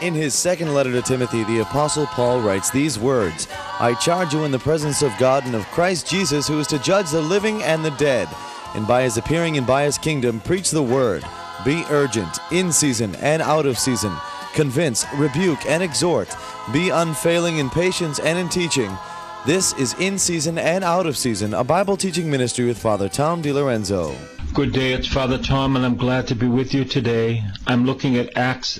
In his second letter to Timothy, the Apostle Paul writes these words, "I charge you in the presence of God and of Christ Jesus, who is to judge the living and the dead, and by his appearing and by his kingdom, preach the word. Be urgent, in season and out of season. Convince, rebuke, and exhort. Be unfailing in patience and in teaching." This is In Season and Out of Season, a Bible teaching ministry with Father Tom DiLorenzo. Good day, it's Father Tom, and I'm glad to be with you today. I'm looking at Acts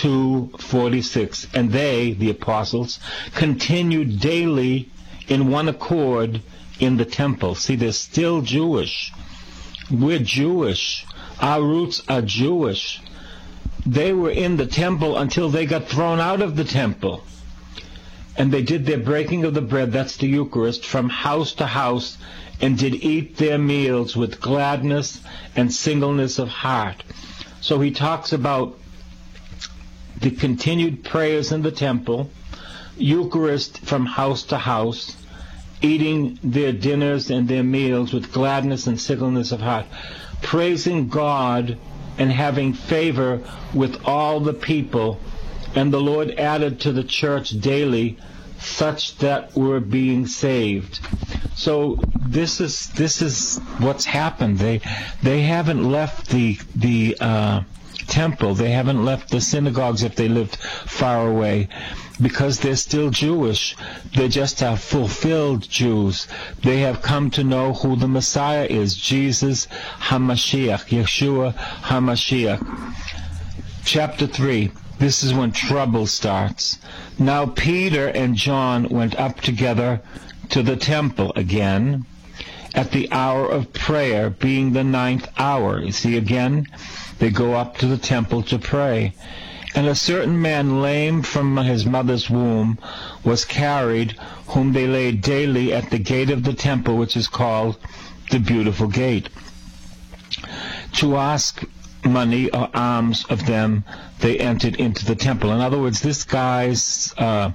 2:46, and they, the apostles, continued daily in one accord in the temple. See, they're still Jewish. We're Jewish. Our roots are Jewish. They were in the temple until they got thrown out of the temple. And they did their breaking of the bread, that's the Eucharist, from house to house, and did eat their meals with gladness and singleness of heart. So he talks about the continued prayers in the temple, Eucharist from house to house, eating their dinners and their meals with gladness and singleness of heart, praising God and having favor with all the people. And the Lord added to the church daily such that were being saved. So this is what's happened. They haven't left the temple. They haven't left the synagogues if they lived far away, because they're still Jewish. They just are fulfilled Jews. They have come to know who the Messiah is, Jesus HaMashiach, Yeshua HaMashiach. Chapter 3. This is when trouble starts. Now Peter and John went up together to the temple again at the hour of prayer, being the 9th hour. You see again? They go up to the temple to pray. And a certain man, lame from his mother's womb, was carried, whom they laid daily at the gate of the temple, which is called the Beautiful Gate, to ask money or alms of them. They entered into the temple. In other words, this guy's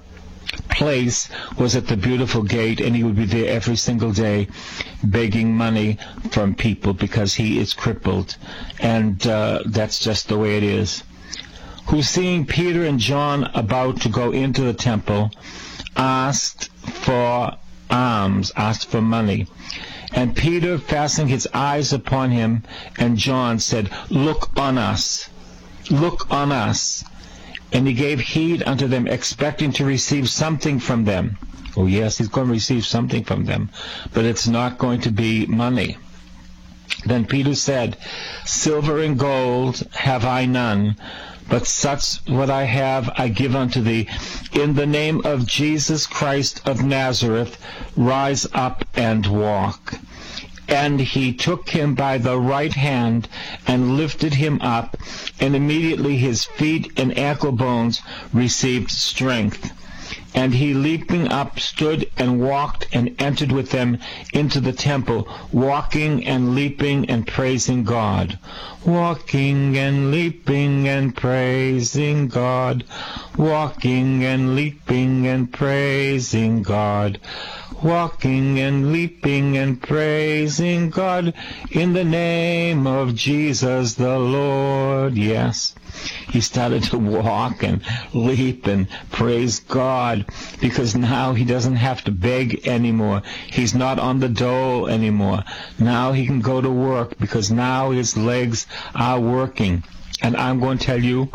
place was at the Beautiful Gate, and he would be there every single day begging money from people because he is crippled. And that's just the way it is. Who, seeing Peter and John about to go into the temple, asked for alms, asked for money. And Peter, fastening his eyes upon him, and John said, "Look on us, look on us." And he gave heed unto them, expecting to receive something from them. Oh yes, he's going to receive something from them, but it's not going to be money. Then Peter said, "Silver and gold have I none, but such what I have I give unto thee. In the name of Jesus Christ of Nazareth, rise up and walk." And he took him by the right hand and lifted him up, and immediately his feet and ankle bones received strength. And he, leaping up, stood and walked and entered with them into the temple, walking and leaping and praising God. Walking and leaping and praising God. Walking and leaping and praising God. Walking and leaping and praising God in the name of Jesus the Lord. Yes. He started to walk and leap and praise God, because now he doesn't have to beg anymore. He's not on the dole anymore. Now he can go to work, because now his legs are working. And I'm going to tell you,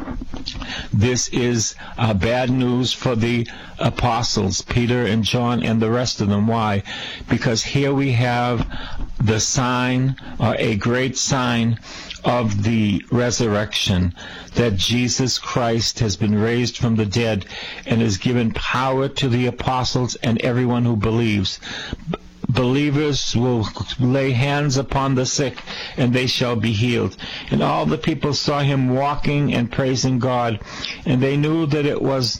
this is bad news for the apostles, Peter and John and the rest of them. Why? Because here we have the sign, or a great sign, of the resurrection, that Jesus Christ has been raised from the dead and has given power to the apostles and everyone who believes. Believers will lay hands upon the sick, and they shall be healed. And all the people saw him walking and praising God, and they knew that it was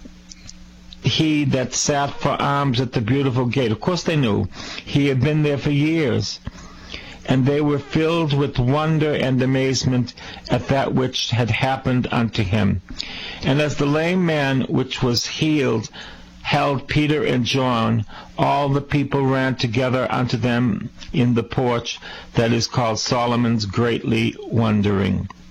he that sat for alms at the Beautiful Gate. Of course they knew. He had been there for years. And they were filled with wonder and amazement at that which had happened unto him. And as the lame man which was healed held Peter and John, all the people ran together unto them in the porch that is called Solomon's, greatly wondering.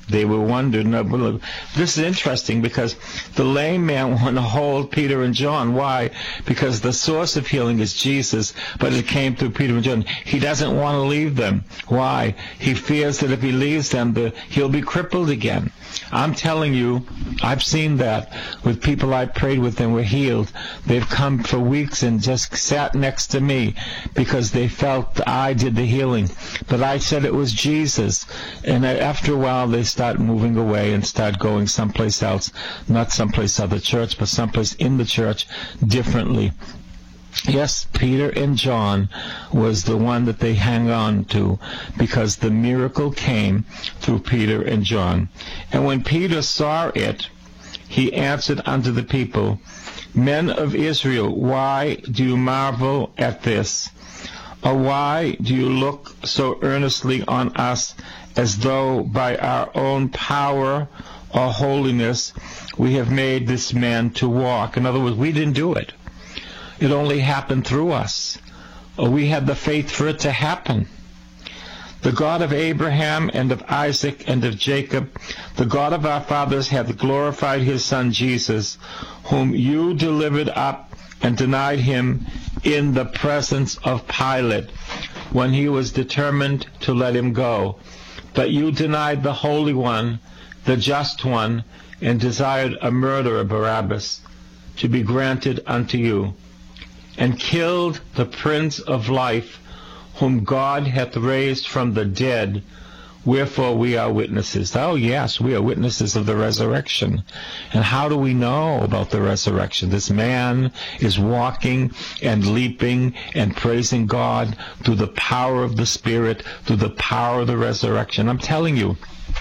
They were wondering. This is interesting because the lame man wanted to hold Peter and John. Why? Because the source of healing is Jesus, but it came through Peter and John. He doesn't want to leave them. Why? He fears that if he leaves them, he'll be crippled again. I'm telling you, I've seen that with people I prayed with and were healed. They've come for weeks and just sat next to me because they felt I did the healing. But I said it was Jesus. And after a while, they start moving away and start going someplace else, not someplace other church, but someplace in the church differently. Yes, Peter and John was the one that they hang on to because the miracle came through Peter and John. And when Peter saw it, he answered unto the people, Men of Israel, why do you marvel at this? Or why do you look so earnestly on us as though by our own power or holiness we have made this man to walk? In other words, we didn't do it. It only happened through us. We had the faith for it to happen. The God of Abraham and of Isaac and of Jacob, the God of our fathers, hath glorified his Son Jesus, whom you delivered up and denied him in the presence of Pilate, when he was determined to let him go. But you denied the Holy One, the Just One, and desired a murderer, Barabbas, to be granted unto you, and killed the Prince of Life, whom God hath raised from the dead, wherefore we are witnesses. Oh yes, we are witnesses of the resurrection. And how do we know about the resurrection? This man is walking and leaping and praising God through the power of the Spirit, through the power of the resurrection. I'm telling you,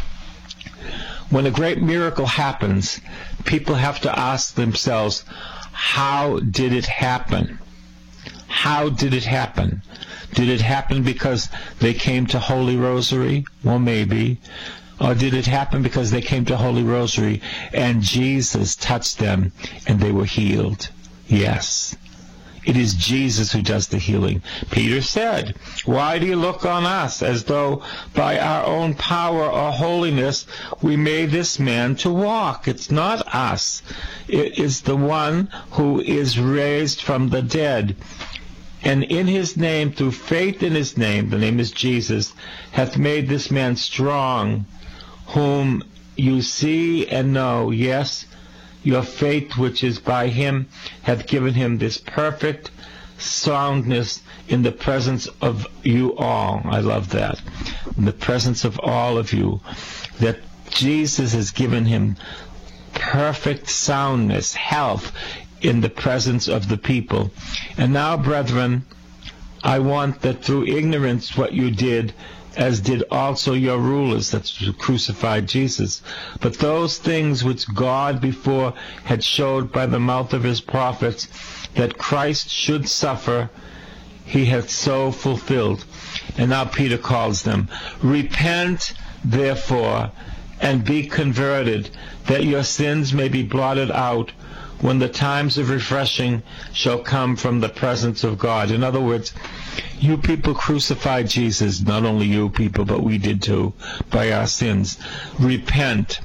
when a great miracle happens, people have to ask themselves, how did it happen? How did it happen? Did it happen because they came to Holy Rosary? Well, maybe. Or did it happen because they came to Holy Rosary and Jesus touched them and they were healed? Yes. It is Jesus who does the healing. Peter said, why do you look on us as though by our own power or holiness we made this man to walk? It's not us. It is the one who is raised from the dead. And in his name, through faith in his name, the name is Jesus, hath made this man strong, whom you see and know. Yes, your faith which is by him hath given him this perfect soundness in the presence of you all. I love that. In the presence of all of you. That Jesus has given him perfect soundness, health, in the presence of the people. And now, brethren, I want that through ignorance what you did, as did also your rulers that crucified Jesus. But those things which God before had showed by the mouth of his prophets, that Christ should suffer, he hath so fulfilled. And now Peter calls them, repent therefore, and be converted, that your sins may be blotted out, when the times of refreshing shall come from the presence of God. In other words, you people crucified Jesus, not only you people, but we did too, by our sins. Repent.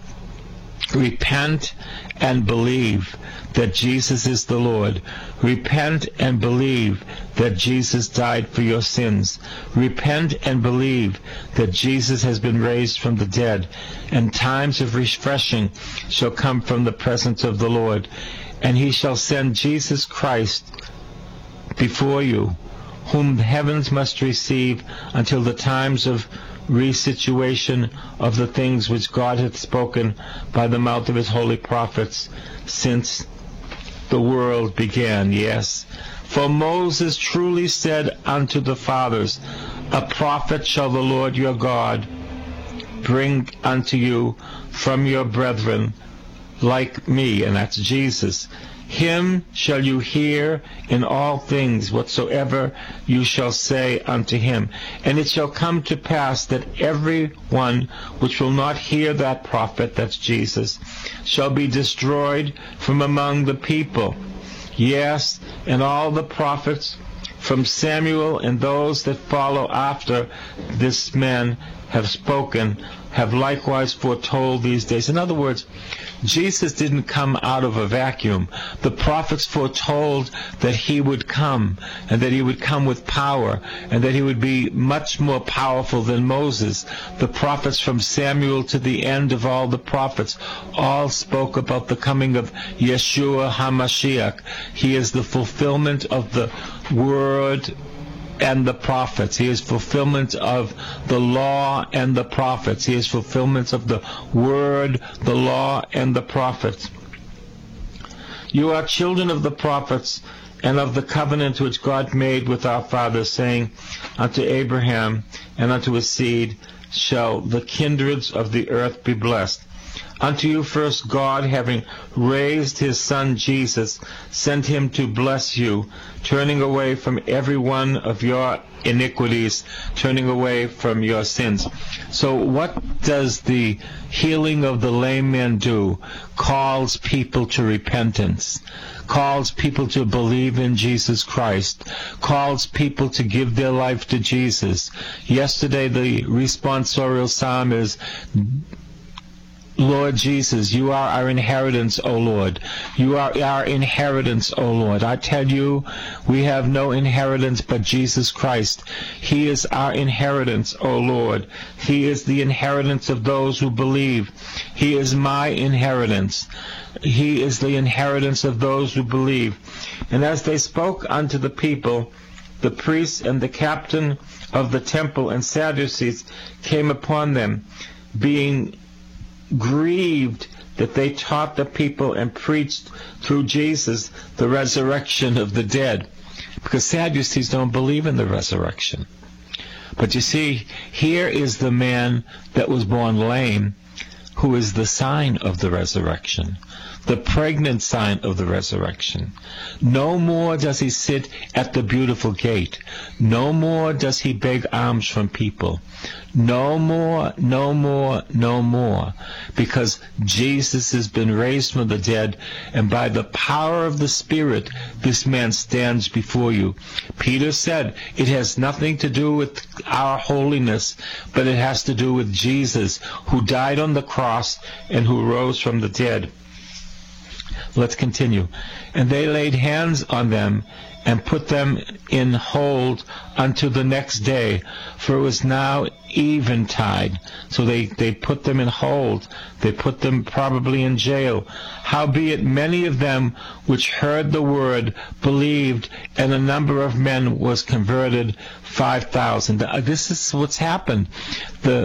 Repent and believe that Jesus is the Lord. Repent and believe that Jesus died for your sins. Repent and believe that Jesus has been raised from the dead, and times of refreshing shall come from the presence of the Lord. And he shall send Jesus Christ before you, whom the heavens must receive until the times of resituation of the things which God hath spoken by the mouth of his holy prophets since the world began. Yes. For Moses truly said unto the fathers, a prophet shall the Lord your God bring unto you from your brethren, like me, and that's Jesus. Him shall you hear in all things whatsoever you shall say unto him. And it shall come to pass that every one which will not hear that prophet, that's Jesus, shall be destroyed from among the people. Yes, and all the prophets from Samuel and those that follow after this man have spoken have likewise foretold these days. In other words, Jesus didn't come out of a vacuum. The prophets foretold that he would come, and that he would come with power, and that he would be much more powerful than Moses. The prophets from Samuel to the end of all the prophets all spoke about the coming of Yeshua HaMashiach. He is the fulfillment of the word and the prophets. He is fulfillment of the law and the prophets. He is fulfillment of the word, the law, and the prophets. You are children of the prophets and of the covenant which God made with our fathers, saying, unto Abraham and unto his seed shall the kindreds of the earth be blessed. Unto you first God, having raised his Son Jesus, sent him to bless you, turning away from every one of your iniquities, turning away from your sins. So what does the healing of the lame man do? Calls people to repentance, calls people to believe in Jesus Christ, calls people to give their life to Jesus. Yesterday the responsorial psalm is, Lord Jesus, you are our inheritance, O Lord. You are our inheritance, O Lord. I tell you, we have no inheritance but Jesus Christ. He is our inheritance, O Lord. He is the inheritance of those who believe. He is my inheritance. He is the inheritance of those who believe. And as they spoke unto the people, the priests and the captain of the temple and Sadducees came upon them, being grieved that they taught the people and preached through Jesus the resurrection of the dead, because Sadducees don't believe in the resurrection. But you see, here is the man that was born lame, who is the sign of the resurrection, the pregnant sign of the resurrection. No more does he sit at the beautiful gate. No more does he beg alms from people. No more, no more, no more. Because Jesus has been raised from the dead, and by the power of the Spirit, this man stands before you. Peter said, it has nothing to do with our holiness, but it has to do with Jesus, who died on the cross and who rose from the dead. Let's continue. And they laid hands on them and put them in hold unto the next day, for it was now eventide. So they put them in hold. They put them probably in jail. Howbeit many of them which heard the word believed, and the number of men was converted 5,000. This is what's happened. The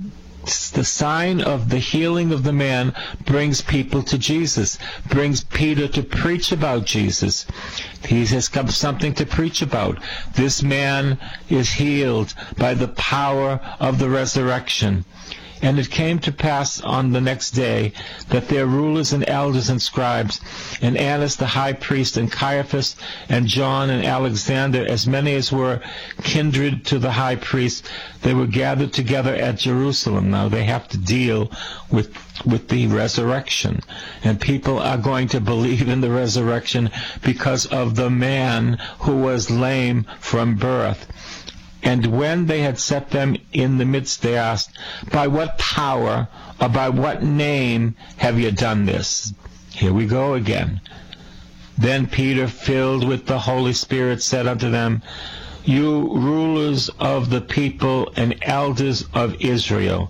sign of the healing of the man brings people to Jesus, brings Peter to preach about Jesus. He has come something to preach about. This man is healed by the power of the resurrection. And it came to pass on the next day that their rulers and elders and scribes, and Annas the high priest, and Caiaphas, and John, and Alexander, as many as were kindred to the high priest, they were gathered together at Jerusalem. Now they have to deal with the resurrection. And people are going to believe in the resurrection because of the man who was lame from birth. And when they had set them in the midst, they asked, by what power or by what name have you done this? Here we go again. Then Peter, filled with the Holy Spirit, said unto them, you rulers of the people and elders of Israel,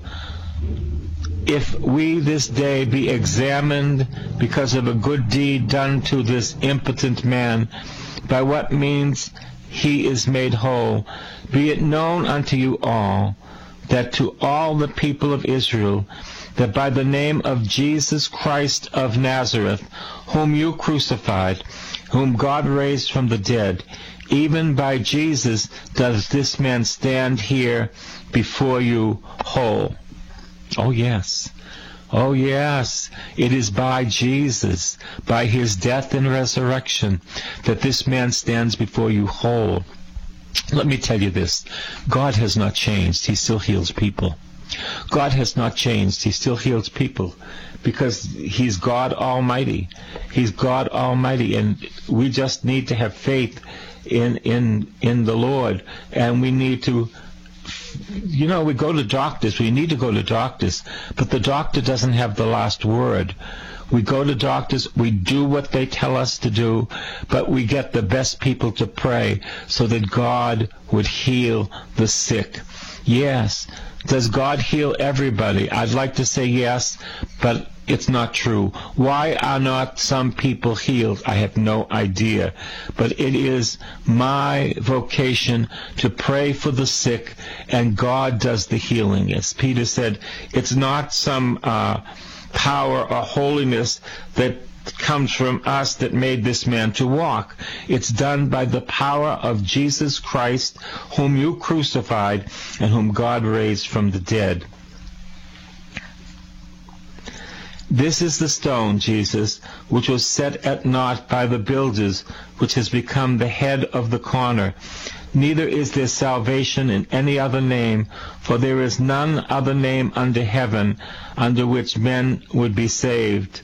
if we this day be examined because of a good deed done to this impotent man, by what means he is made whole, be it known unto you all, that to all the people of Israel, that by the name of Jesus Christ of Nazareth, whom you crucified, whom God raised from the dead, even by Jesus does this man stand here before you whole. Oh yes. Oh yes, it is by Jesus, by his death and resurrection, that this man stands before you whole. Let me tell you this, God has not changed. He still heals people. God has not changed. He still heals people because he's God Almighty. He's God Almighty, and we just need to have faith in the Lord, and we need to we go to doctors. We need to go to doctors. But the doctor doesn't have the last word. We go to doctors, we do what they tell us to do, but we get the best people to pray so that God would heal the sick. Yes. Does God heal everybody? I'd like to say yes, but it's not true. Why are not some people healed? I have no idea. But it is my vocation to pray for the sick, and God does the healing. As Peter said, it's not some power or holiness that comes from us that made this man to walk. It's done by the power of Jesus Christ, whom you crucified and whom God raised from the dead. This is the stone, Jesus, which was set at naught by the builders, which has become the head of the corner. Neither is there salvation in any other name, for there is none other name under heaven under which men would be saved.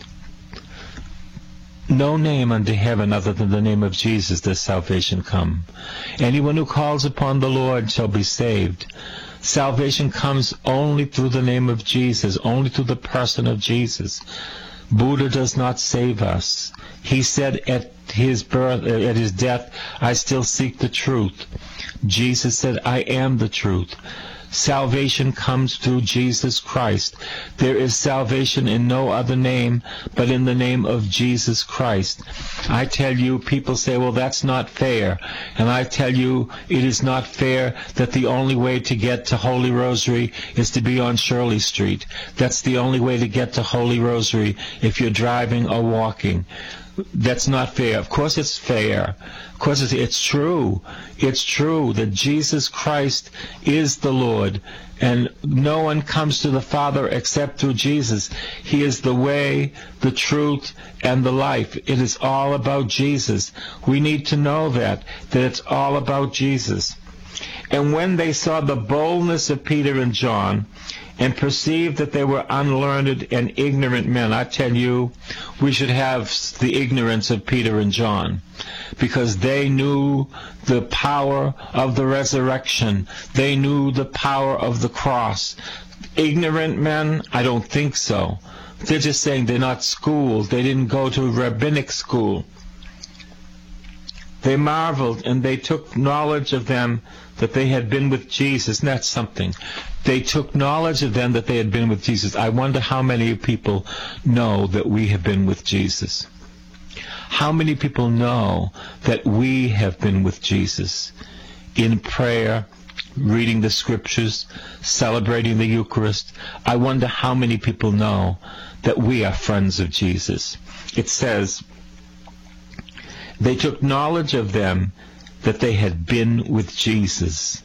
No name under heaven other than the name of Jesus does salvation come. Anyone who calls upon the Lord shall be saved. Salvation comes only through the name of Jesus, only through the person of Jesus. Buddha does not save us. He said at his birth, at his death, I still seek the truth. Jesus said, I am the truth. Salvation comes through Jesus Christ. There is salvation in no other name but in the name of Jesus Christ. I tell you, people say, well, that's not fair. And I tell you, it is not fair that the only way to get to Holy Rosary is to be on Shirley Street. That's the only way to get to Holy Rosary if you're driving or walking. That's not fair. Of course it's fair. Of course it's true. It's true that Jesus Christ is the Lord, and no one comes to the Father except through Jesus. He is the way, the truth, and the life. It is all about Jesus. We need to know that it's all about Jesus. And when they saw the boldness of Peter and John, and perceived that they were unlearned and ignorant men, I tell you, we should have the ignorance of Peter and John, because they knew the power of the resurrection. They knew the power of the cross. Ignorant men? I don't think so. They're just saying they're not schooled. They didn't go to rabbinic school. They marveled, and they took knowledge of them that they had been with Jesus, and that's something. They took knowledge of them that they had been with Jesus. I wonder how many people know that we have been with Jesus. How many people know that we have been with Jesus in prayer, reading the Scriptures, celebrating the Eucharist? I wonder how many people know that we are friends of Jesus. It says, they took knowledge of them that they had been with Jesus.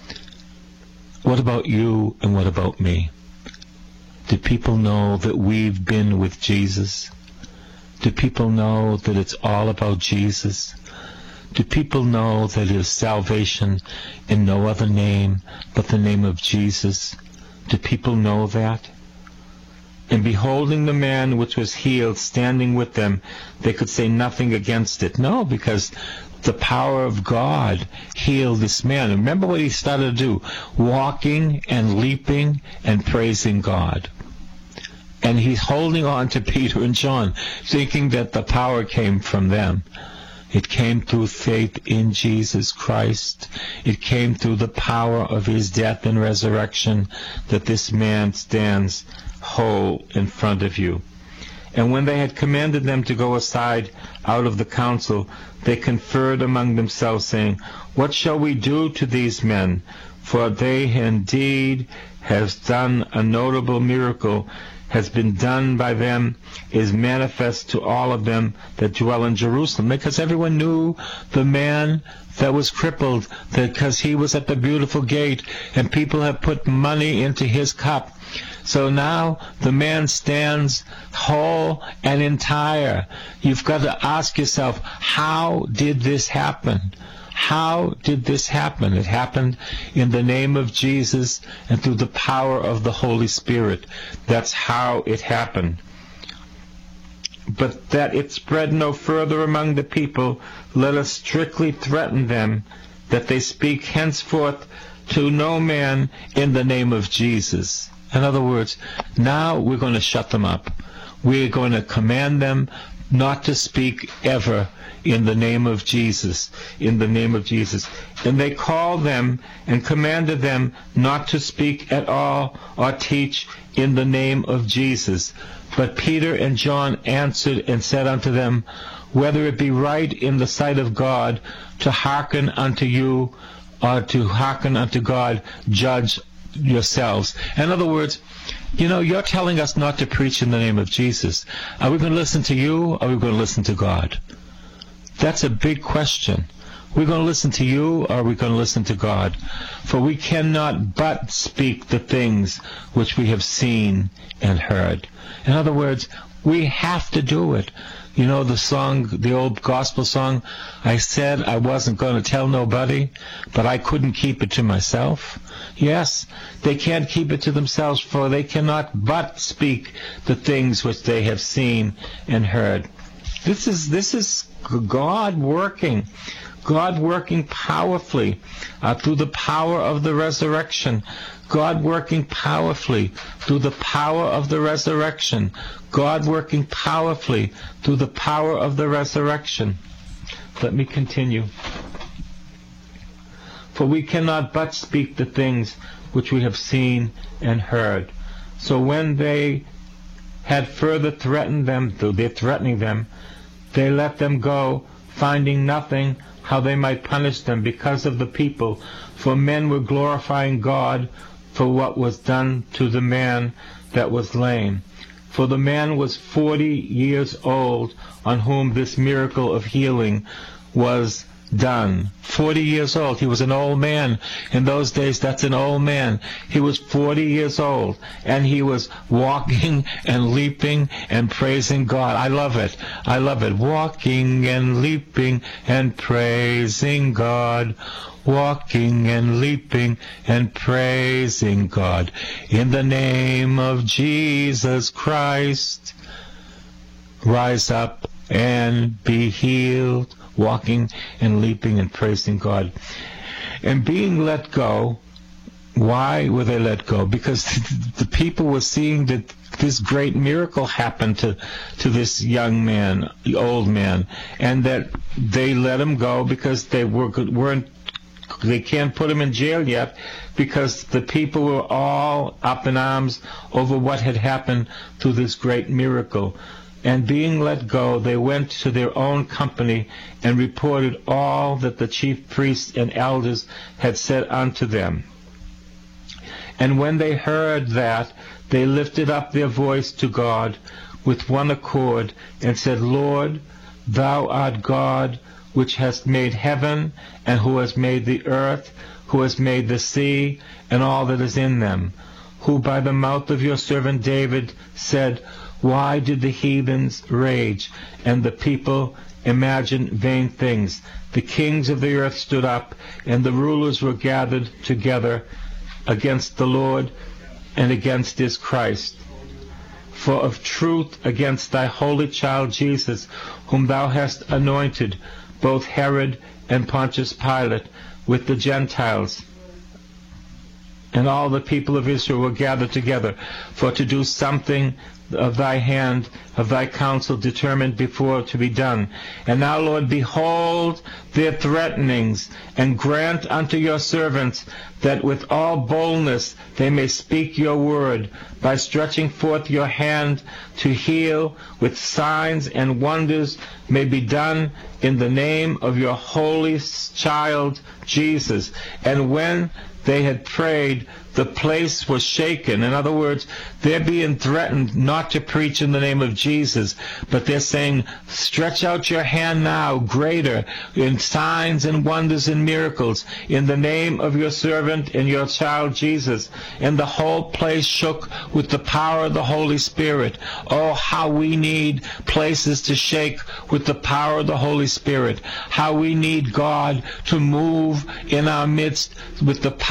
What about you and what about me? Do people know that we've been with Jesus? Do people know that it's all about Jesus? Do people know that there is salvation in no other name but the name of Jesus? Do people know that? And beholding the man which was healed standing with them, they could say nothing against it. No, because the power of God healed this man. Remember what he started to do? Walking and leaping and praising God. And he's holding on to Peter and John, thinking that the power came from them. It came through faith in Jesus Christ. It came through the power of his death and resurrection that this man stands whole in front of you. And when they had commanded them to go aside out of the council, they conferred among themselves, saying, what shall we do to these men? For they indeed have done a notable miracle, has been done by them, is manifest to all of them that dwell in Jerusalem. Because everyone knew the man that was crippled, because he was at the beautiful gate, and people have put money into his cup. So now the man stands whole and entire. You've got to ask yourself, how did this happen? How did this happen? It happened in the name of Jesus and through the power of the Holy Spirit. That's how it happened. But that it spread no further among the people, let us strictly threaten them, that they speak henceforth to no man in the name of Jesus. In other words, now we're going to shut them up. We're going to command them not to speak ever in the name of Jesus, in the name of Jesus. And they called them and commanded them not to speak at all or teach in the name of Jesus. But Peter and John answered and said unto them, whether it be right in the sight of God to hearken unto you or to hearken unto God, judge yourselves. In other words, you're telling us not to preach in the name of Jesus. Are we going to listen to you, or are we going to listen to God? That's a big question. We're going to listen to you, or are we going to listen to God? For we cannot but speak the things which we have seen and heard. In other words, we have to do it. The song, the old gospel song, I said I wasn't going to tell nobody, but I couldn't keep it to myself. Yes, they can't keep it to themselves, for they cannot but speak the things which they have seen and heard. This is God working powerfully through the power of the resurrection. God working powerfully through the power of the resurrection. God working powerfully through the power of the resurrection. Let me continue. For we cannot but speak the things which we have seen and heard. So when they had further threatened them, though they're threatening them, they let them go, finding nothing how they might punish them because of the people. For men were glorifying God for what was done to the man that was lame. For the man was 40 years old on whom this miracle of healing was done. 40 years old. He was an old man. In those days, that's an old man. He was 40 years old, and he was walking and leaping and praising God. I love it. I love it. Walking and leaping and praising God. Walking and leaping and praising God. In the name of Jesus Christ, rise up and be healed. Walking and leaping and praising God. And being let go, why were they let go? Because the people were seeing that this great miracle happened to this young man, the old man, and that they let him go because they can't put him in jail yet, because the people were all up in arms over what had happened through this great miracle. And being let go, they went to their own company and reported all that the chief priests and elders had said unto them. And when they heard that, they lifted up their voice to God with one accord and said, Lord, thou art God, which hast made heaven, and who has made the earth, who has made the sea, and all that is in them, who by the mouth of your servant David said, why did the heathens rage, and the people imagine vain things? The kings of the earth stood up, and the rulers were gathered together against the Lord and against his Christ. For of truth against thy holy child Jesus, whom thou hast anointed, both Herod and Pontius Pilate, with the Gentiles, and all the people of Israel were gathered together, for to do something of thy hand, of thy counsel determined before to be done. And now, Lord, behold their threatenings, and grant unto your servants that with all boldness they may speak your word, by stretching forth your hand to heal, with signs and wonders may be done in the name of your holy child Jesus. And when they had prayed, the place was shaken. In other words, they're being threatened not to preach in the name of Jesus, but they're saying, stretch out your hand now, greater, in signs and wonders and miracles, in the name of your servant and your child Jesus. And the whole place shook with the power of the Holy Spirit. Oh, how we need places to shake with the power of the Holy Spirit. How we need God to move in our midst with the power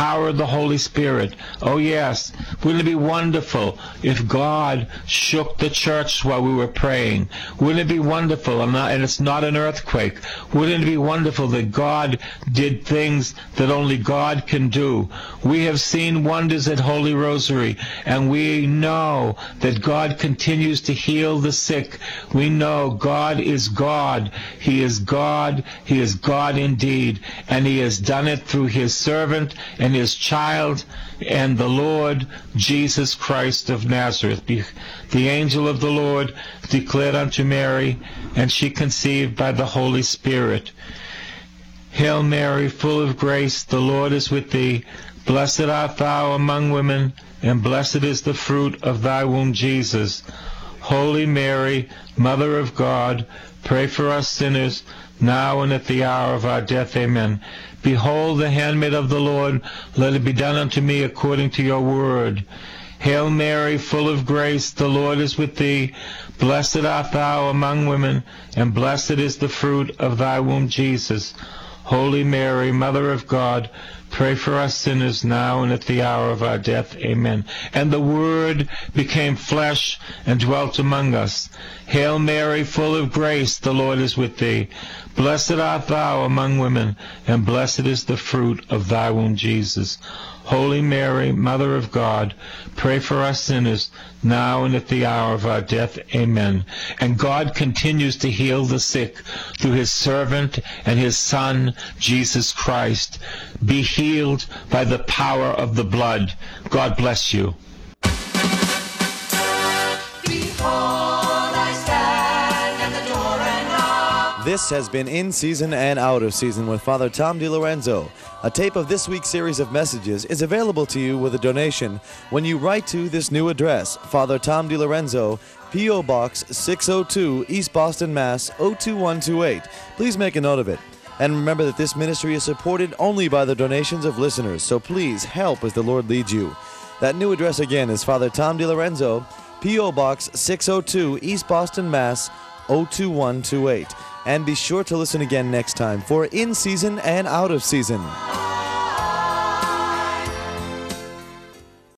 power of the Holy Spirit. Oh yes, wouldn't it be wonderful if God shook the church while we were praying? Wouldn't it be wonderful, and it's not an earthquake, wouldn't it be wonderful that God did things that only God can do? We have seen wonders at Holy Rosary, and we know that God continues to heal the sick. We know God is God. He is God. He is God indeed. And He has done it through His servant and His child and the Lord Jesus Christ of Nazareth. The angel of the Lord declared unto Mary, and she conceived by the Holy Spirit. Hail Mary, full of grace, the Lord is with thee. Blessed art thou among women, and blessed is the fruit of thy womb, Jesus. Holy Mary, Mother of God, pray for us sinners, now and at the hour of our death. Amen. Behold the handmaid of the Lord, let it be done unto me according to your word. Hail Mary, full of grace, the Lord is with thee. Blessed art thou among women, and blessed is the fruit of thy womb, Jesus. Holy Mary, Mother of God, pray for us sinners now and at the hour of our death. Amen. And the Word became flesh and dwelt among us. Hail Mary, full of grace, the Lord is with thee. Blessed art thou among women, and blessed is the fruit of thy womb, Jesus. Holy Mary, Mother of God, pray for us sinners, now and at the hour of our death. Amen. And God continues to heal the sick through His servant and His Son, Jesus Christ. Be healed by the power of the blood. God bless you. This has been In Season and Out of Season with Father Tom DiLorenzo. A tape of this week's series of messages is available to you with a donation when you write to this new address, Father Tom DiLorenzo, P.O. Box 602, East Boston, Mass. 02128. Please make a note of it. And remember that this ministry is supported only by the donations of listeners, so please help as the Lord leads you. That new address again is Father Tom DiLorenzo, P.O. Box 602, East Boston, Mass. 02128. And be sure to listen again next time for In Season and Out of Season.